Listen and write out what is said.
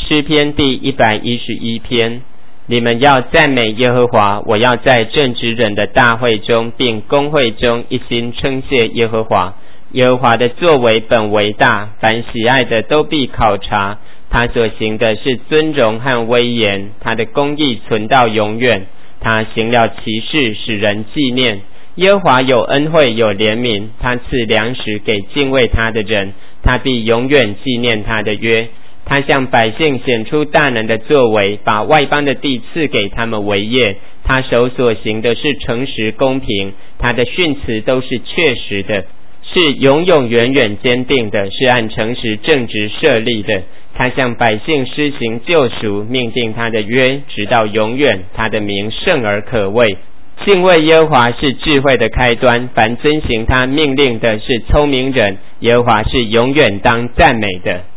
诗篇第111篇，你们要赞美耶和华，我要在正直人的大会中并公会中一心称谢耶和华。耶和华的作为本为大，凡喜爱的都必考察。他所行的是尊荣和威严，他的公义存到永远。他行了奇事，使人纪念。耶和华有恩惠，有怜悯，他赐粮食给敬畏他的人，他必永远纪念他的约。他向百姓显出大能的作为，把外邦的地赐给他们为业。他手所行的是诚实公平，他的训词都是确实的，是永永远远坚定的，是按诚实正直设立的。他向百姓施行救赎，命定他的约直到永远，他的名圣而可畏。敬畏耶和华是智慧的开端，凡遵行他命令的是聪明人。耶和华是永远当赞美的。